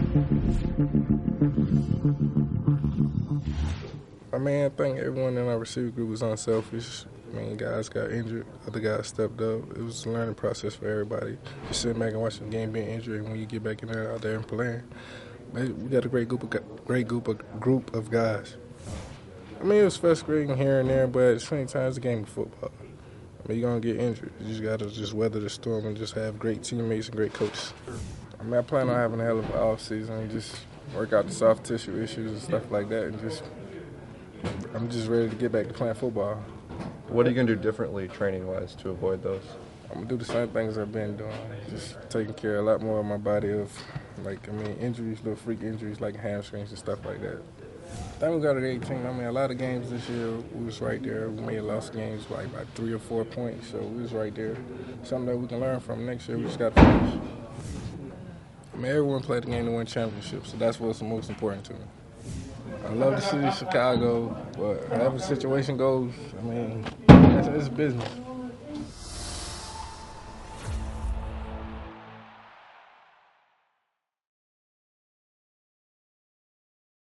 I mean, I think everyone in our receiver group was unselfish. I mean, guys got injured, other guys stepped up. It was a learning process for everybody. Just sitting back and watching the game being injured, and when you get back in there, out there and playing, man, we got a great group of guys. I mean, it was frustrating here and there, but at the same time, it's a game of football. I mean, you're going to get injured. You just got to just weather the storm and just have great teammates and great coaches. I mean, I plan on having a hell of an offseason and just work out the soft tissue issues and stuff like that, and I'm just ready to get back to playing football. What are you going to do differently training-wise to avoid those? I'm going to do the same things I've been doing, just taking care a lot more of my body of, injuries, little freak injuries like hamstrings and stuff like that. I think we got an 18. I mean, a lot of games this year, we was right there. We may have lost games like by 3 or 4 points, so we was right there. Something that we can learn from. Next year, we just got to finish. I mean, everyone played the game to win championships, so that's what's the most important to me. I love the city of Chicago, but however the situation goes, I mean, it's business.